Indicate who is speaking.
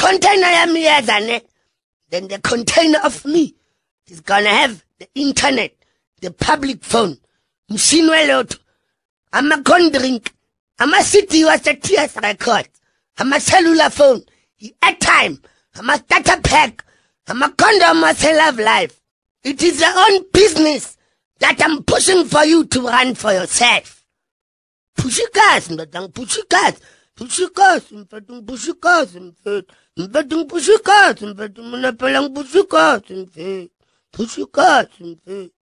Speaker 1: container yami yazane, then the container of me is gonna have the internet, the public phone, machine welot, I'm a con drink, I'm a city was a TS record, I'm a cellular phone, airtime, I'm a data pack, I'm a condom, I love life. It is your own business that I'm pushing for you to run for yourself. Pushikas, mbadang pushikas, pushikas, mbadang pushikas, mbadang pushikas, mbadang munapalang pushikas, pushikas,